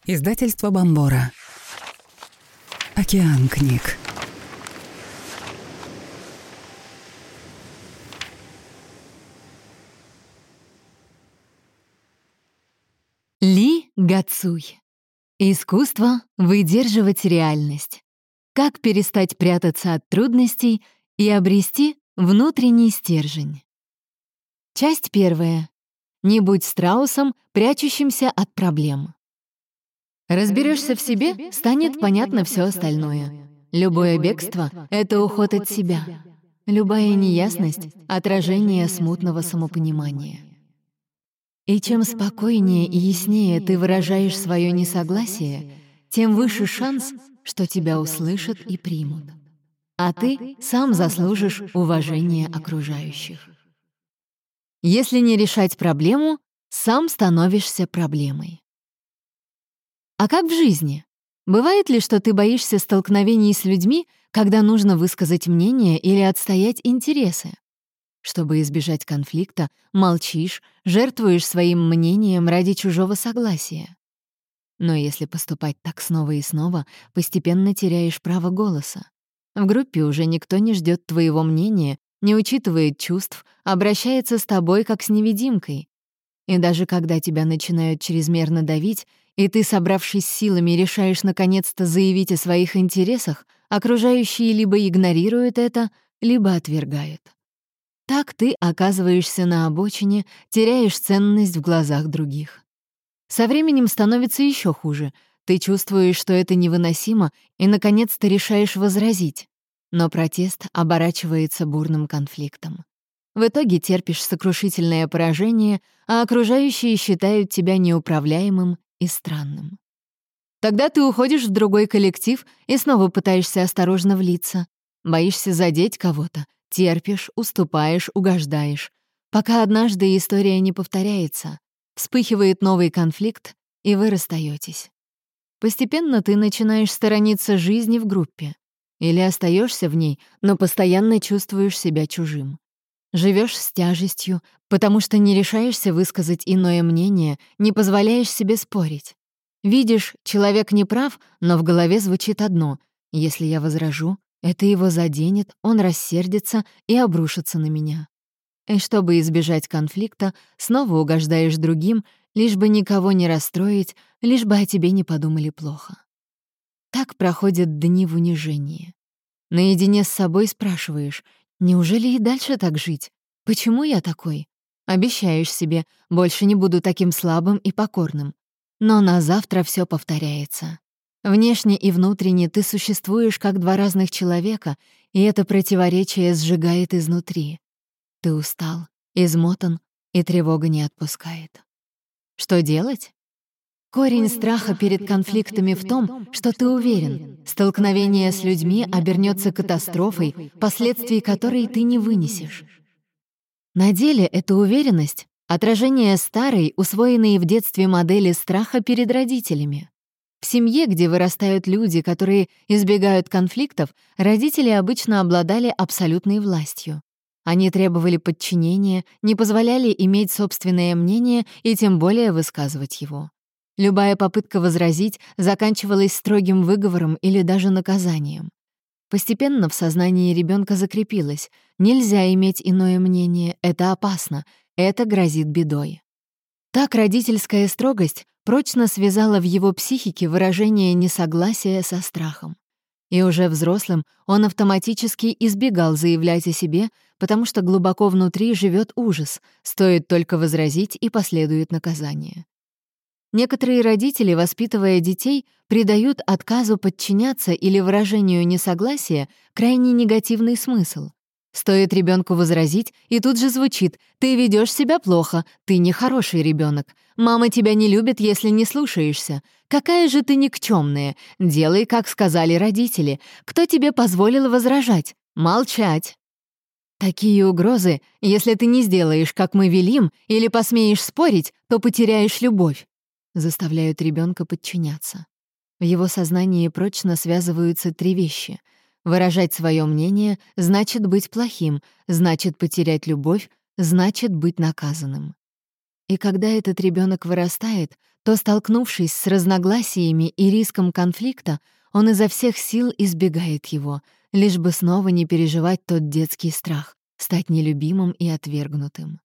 Издательство Бомбора. Океан книг. Ли Гацуй. Искусство выдерживать реальность. Как перестать прятаться от трудностей и обрести внутренний стержень. Часть первая. Не будь страусом, прячущимся от проблем. Разберешься в себе, станет понятно все остальное. Любое бегство — это уход от себя. Любая неясность — отражение смутного самопонимания. И чем спокойнее и яснее ты выражаешь свое несогласие, тем выше шанс, что тебя услышат и примут. А ты сам заслужишь уважения окружающих. Если не решать проблему, сам становишься проблемой. А как в жизни? Бывает ли, что ты боишься столкновений с людьми, когда нужно высказать мнение или отстоять интересы? Чтобы избежать конфликта, молчишь, жертвуешь своим мнением ради чужого согласия. Но если поступать так снова и снова, постепенно теряешь право голоса. В группе уже никто не ждет твоего мнения, не учитывает чувств, обращается с тобой как с невидимкой. И даже когда тебя начинают чрезмерно давить, и ты, собравшись силами, решаешь наконец-то заявить о своих интересах, окружающие либо игнорируют это, либо отвергают. Так ты оказываешься на обочине, теряешь ценность в глазах других. Со временем становится еще хуже. Ты чувствуешь, что это невыносимо, и, наконец-то, решаешь возразить. Но протест оборачивается бурным конфликтом. В итоге терпишь сокрушительное поражение, а окружающие считают тебя неуправляемым и странным. Тогда ты уходишь в другой коллектив и снова пытаешься осторожно влиться. Боишься задеть кого-то, терпишь, уступаешь, угождаешь. Пока однажды история не повторяется, вспыхивает новый конфликт, и вы расстаетесь. Постепенно ты начинаешь сторониться жизни в группе. Или остаешься в ней, но постоянно чувствуешь себя чужим. Живешь с тяжестью, потому что не решаешься высказать иное мнение, не позволяешь себе спорить. Видишь, человек не прав, но в голове звучит одно: если я возражу, это его заденет, он рассердится и обрушится на меня. И чтобы избежать конфликта, снова угождаешь другим, лишь бы никого не расстроить, лишь бы о тебе не подумали плохо. Так проходят дни в унижении. Наедине с собой спрашиваешь: неужели и дальше так жить? Почему я такой? Обещаешь себе: больше не буду таким слабым и покорным. Но на завтра все повторяется. Внешне и внутренне ты существуешь как два разных человека, и это противоречие сжигает изнутри. Ты устал, измотан, и тревога не отпускает. Что делать? Корень страха перед конфликтами в том, что ты уверен, столкновение с людьми обернется катастрофой, последствий которой ты не вынесешь. На деле эта уверенность — отражение старой, усвоенной в детстве модели страха перед родителями. В семье, где вырастают люди, которые избегают конфликтов, родители обычно обладали абсолютной властью. Они требовали подчинения, не позволяли иметь собственное мнение и тем более высказывать его. Любая попытка возразить заканчивалась строгим выговором или даже наказанием. Постепенно в сознании ребенка закрепилось: нельзя иметь иное мнение, это опасно, это грозит бедой. Так родительская строгость прочно связала в его психике выражение несогласия со страхом. И уже взрослым он автоматически избегал заявлять о себе, потому что глубоко внутри живет ужас, стоит только возразить, и последует наказание. Некоторые родители, воспитывая детей, придают отказу подчиняться или выражению несогласия крайне негативный смысл. Стоит ребенку возразить, и тут же звучит: «Ты ведешь себя плохо, ты нехороший ребенок. Мама тебя не любит, если не слушаешься. Какая же ты никчемная. Делай, как сказали родители. Кто тебе позволил возражать? Молчать». Такие угрозы: если ты не сделаешь, как мы велим, или посмеешь спорить, то потеряешь любовь, заставляют ребенка подчиняться. В его сознании прочно связываются три вещи. Выражать свое мнение значит быть плохим, значит потерять любовь, значит быть наказанным. И когда этот ребенок вырастает, то, столкнувшись с разногласиями и риском конфликта, он изо всех сил избегает его, лишь бы снова не переживать тот детский страх, стать нелюбимым и отвергнутым.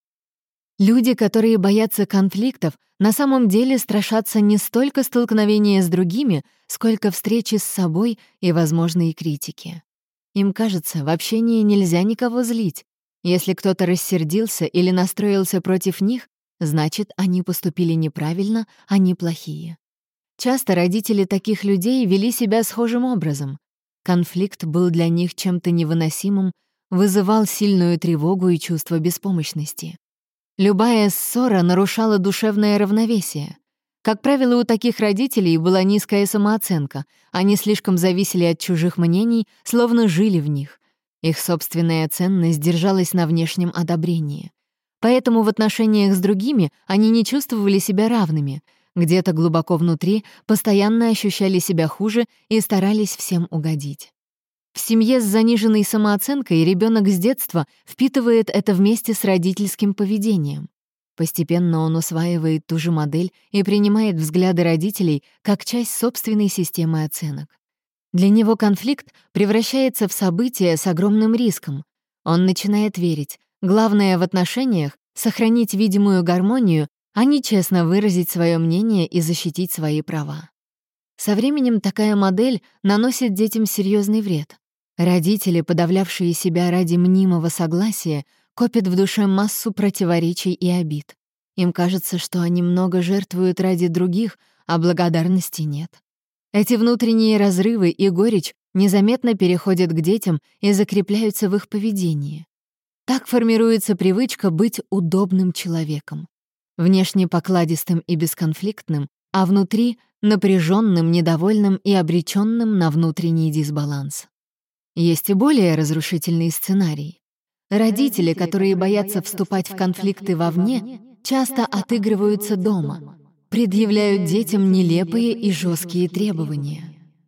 Люди, которые боятся конфликтов, на самом деле страшатся не столько столкновения с другими, сколько встречи с собой и возможной критики. Им кажется, в общении нельзя никого злить. Если кто-то рассердился или настроился против них, значит, они поступили неправильно, они плохие. Часто родители таких людей вели себя схожим образом. Конфликт был для них чем-то невыносимым, вызывал сильную тревогу и чувство беспомощности. Любая ссора нарушала душевное равновесие. Как правило, у таких родителей была низкая самооценка, они слишком зависели от чужих мнений, словно жили в них. Их собственная ценность держалась на внешнем одобрении. Поэтому в отношениях с другими они не чувствовали себя равными, где-то глубоко внутри постоянно ощущали себя хуже и старались всем угодить. В семье с заниженной самооценкой ребенок с детства впитывает это вместе с родительским поведением. Постепенно он усваивает ту же модель и принимает взгляды родителей как часть собственной системы оценок. Для него конфликт превращается в событие с огромным риском. Он начинает верить, главное в отношениях — сохранить видимую гармонию, а не честно выразить свое мнение и защитить свои права. Со временем такая модель наносит детям серьезный вред. Родители, подавлявшие себя ради мнимого согласия, копят в душе массу противоречий и обид. Им кажется, что они много жертвуют ради других, а благодарности нет. Эти внутренние разрывы и горечь незаметно переходят к детям и закрепляются в их поведении. Так формируется привычка быть удобным человеком. Внешне покладистым и бесконфликтным, а внутри — напряженным, недовольным и обреченным на внутренний дисбаланс. Есть и более разрушительный сценарий. Родители, которые боятся вступать в конфликты вовне, часто отыгрываются дома, предъявляют детям нелепые и жесткие требования.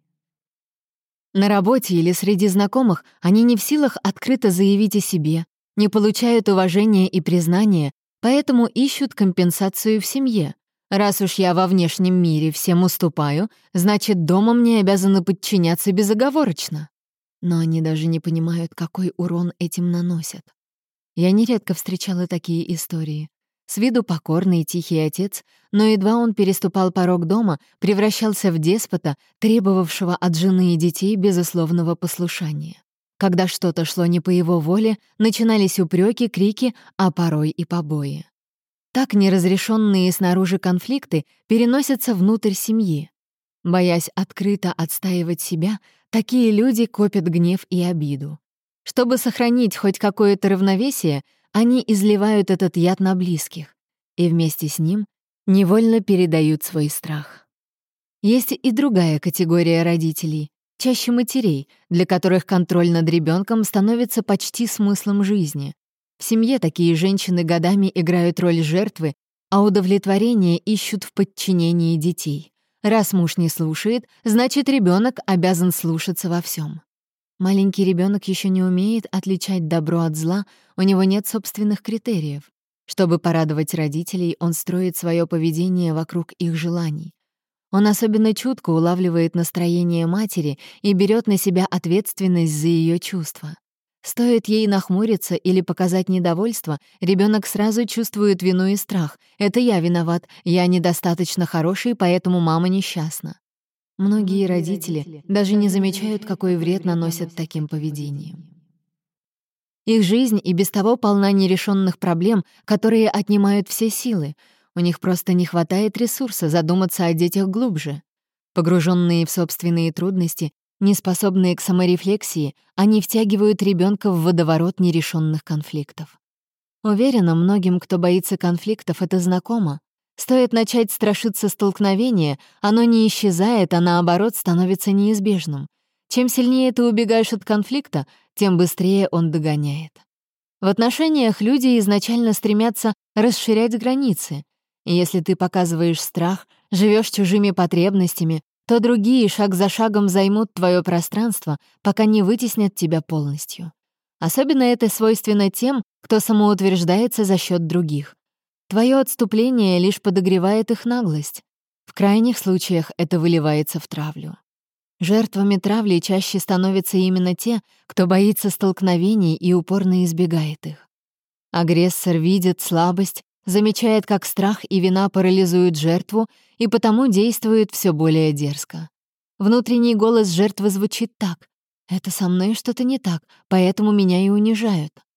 На работе или среди знакомых они не в силах открыто заявить о себе, не получают уважения и признания, поэтому ищут компенсацию в семье. Раз уж я во внешнем мире всем уступаю, значит, дома мне обязаны подчиняться безоговорочно. Но они даже не понимают, какой урон этим наносят. Я нередко встречала такие истории. С виду покорный и тихий отец, но едва он переступал порог дома, превращался в деспота, требовавшего от жены и детей безусловного послушания. Когда что-то шло не по его воле, начинались упреки, крики, а порой и побои. Так неразрешенные снаружи конфликты переносятся внутрь семьи. Боясь открыто отстаивать себя, такие люди копят гнев и обиду. Чтобы сохранить хоть какое-то равновесие, они изливают этот яд на близких и вместе с ним невольно передают свой страх. Есть и другая категория родителей, чаще матерей, для которых контроль над ребенком становится почти смыслом жизни. В семье такие женщины годами играют роль жертвы, а удовлетворение ищут в подчинении детей. Раз муж не слушает, значит, ребенок обязан слушаться во всем. Маленький ребенок еще не умеет отличать добро от зла, у него нет собственных критериев. Чтобы порадовать родителей, он строит свое поведение вокруг их желаний. Он особенно чутко улавливает настроение матери и берет на себя ответственность за ее чувства. Стоит ей нахмуриться или показать недовольство, ребенок сразу чувствует вину и страх. «Это я виноват, я недостаточно хороший, поэтому мама несчастна». Многие родители даже не замечают, какой вред наносят таким поведением. Их жизнь и без того полна нерешенных проблем, которые отнимают все силы. У них просто не хватает ресурса задуматься о детях глубже. Погруженные в собственные трудности, неспособные к саморефлексии, они втягивают ребенка в водоворот нерешенных конфликтов. Уверена, многим, кто боится конфликтов, это знакомо. Стоит начать страшиться столкновения, оно не исчезает, а наоборот становится неизбежным. Чем сильнее ты убегаешь от конфликта, тем быстрее он догоняет. В отношениях люди изначально стремятся расширять границы. И если ты показываешь страх, живешь чужими потребностями, то другие шаг за шагом займут твое пространство, пока не вытеснят тебя полностью. Особенно это свойственно тем, кто самоутверждается за счет других. Твое отступление лишь подогревает их наглость. В крайних случаях это выливается в травлю. Жертвами травли чаще становятся именно те, кто боится столкновений и упорно избегает их. Агрессор видит слабость, замечает, как страх и вина парализуют жертву, и потому действует все более дерзко. Внутренний голос жертвы звучит так: «Это со мной что-то не так, поэтому меня и унижают».